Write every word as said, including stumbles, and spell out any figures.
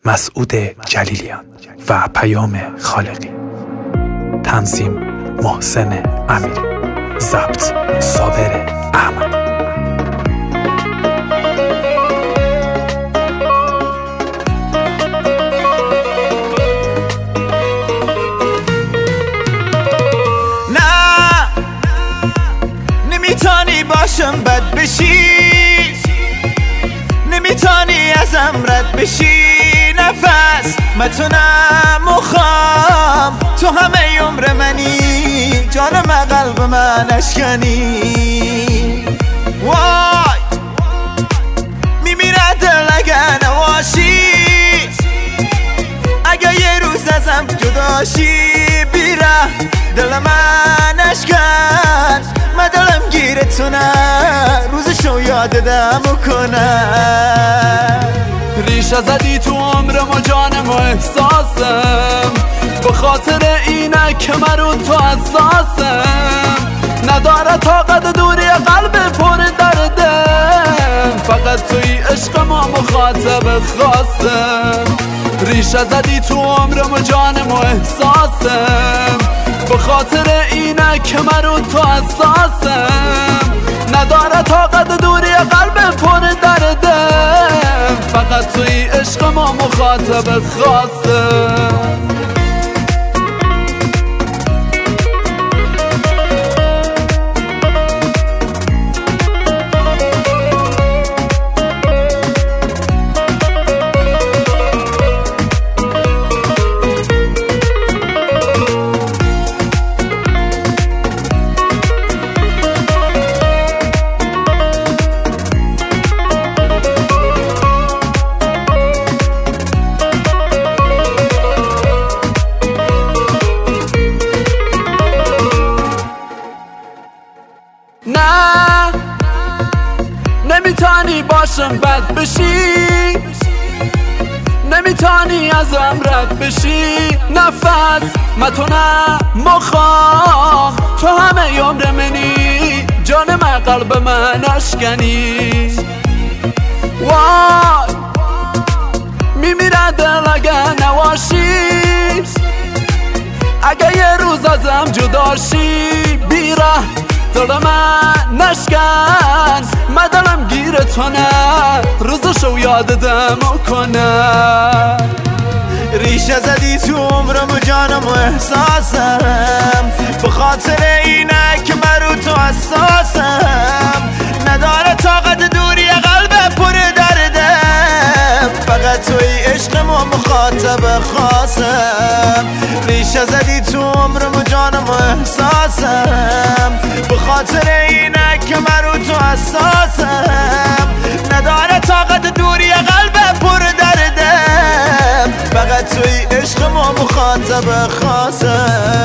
مسعود جلیلیان و پیام خالقی. تنظیم محسن امیری. ضبط صابر احمد. نه نمیتونی باشم بد بشی، نمیتونی ازم رد بشی. نفس متونم مخوام تو همه عمر منی، جانم قلب من اشکنی. وای میمیره دل اگه نواشی، اگه یه روز ازم جداشی. بیره دل من اشکن، من دلم گیرتونه روزشو یادم کنم. ریشه زدی تو عمرم و جانم و احساسم، به خاطر اینه که من رو تو حساسم. نداره طاقت دوری قلب پر دردم، فقط توی عشق ما مخاطب خاصم. ریشه زدی تو عمرم و جانم و احساسم، به خاطر اینه که من رو تو حساسم. نداره طاقت دوری قلب پر دردم، فقط توی عشق ما مخاطب خاصم. نه نمیتونی باشم بد بشی، نمیتونی ازم رد بشی. نفس متونه مخوام تو همه عمر منی، جانم قلب من اشکنی. وای میمیره دل اگه نواشی، اگه یه روز ازم جداشی. بیره دل من نشکن، من دلم گیره تو نه روزشو یادم کنم. ریشه زدی تو عمرم و جانم و احساسم، به خاطر اینه که من رو تو حساسم. نداره طاقت دوری قلب پر دردم، فقط توی عشق ما مخاطب خاصم. ریشه زدی تو عمرم و جانم و احساسم، به خاطر اینه که من رو تو حساسم. نداره طاقت دوری قلب پر دردم، فقط توی عشق ما مخاطب خاصم.